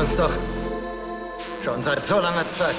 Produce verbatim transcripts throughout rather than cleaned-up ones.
uns doch schon seit so langer Zeit.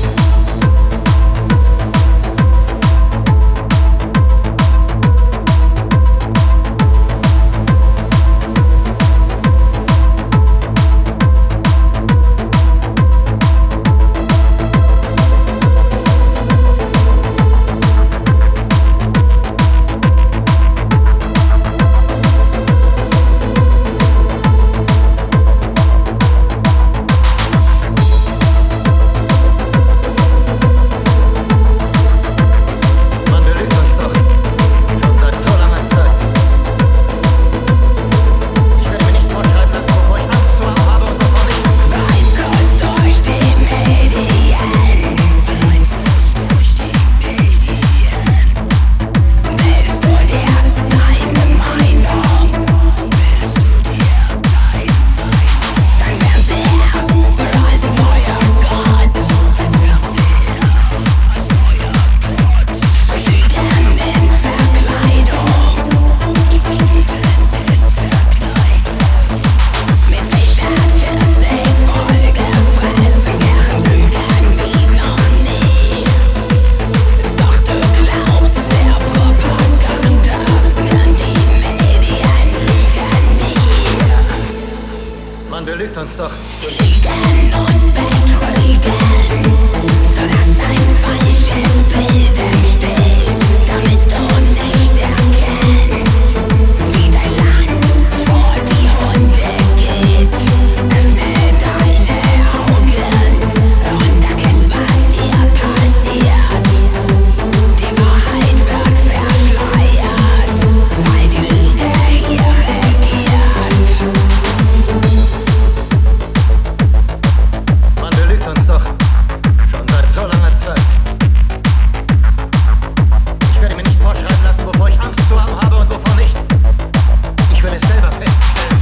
Man belügt uns doch. Sie lügen und betrügen, sodass ein falsches Bild entsteht, damit du nicht erkennst, wie dein Land vor die Hunde geht. Öffne deine Augen und erkenn, was hier passiert. Die Wahrheit wird verschleiert, weil die Lüge hier regiert. Man belügt uns doch schon seit so langer Zeit. Ich werde mir nicht vorschreiben lassen, wovor ich Angst zu haben habe und wovor nicht. Ich will es selber feststellen.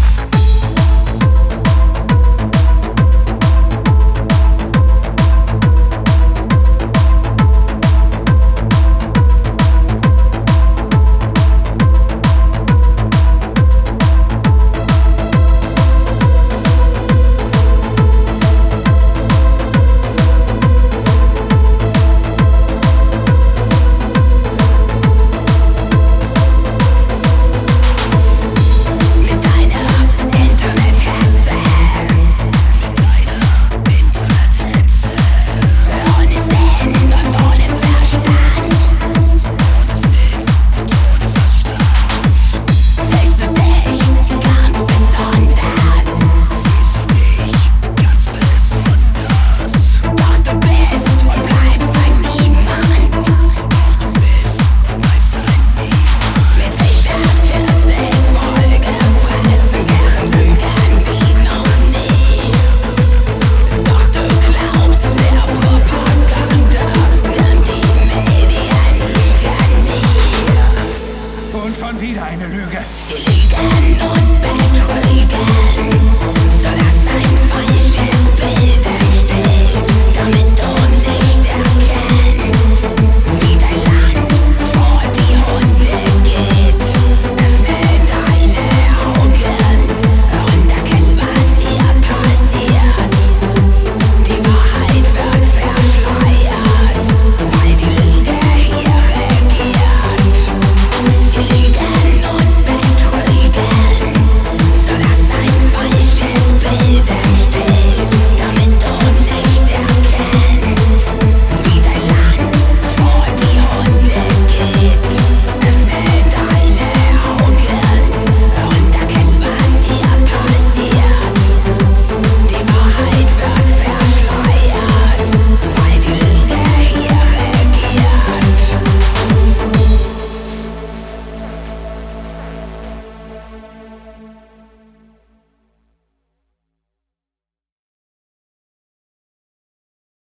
Und schon wieder eine Lüge. Sie lügen.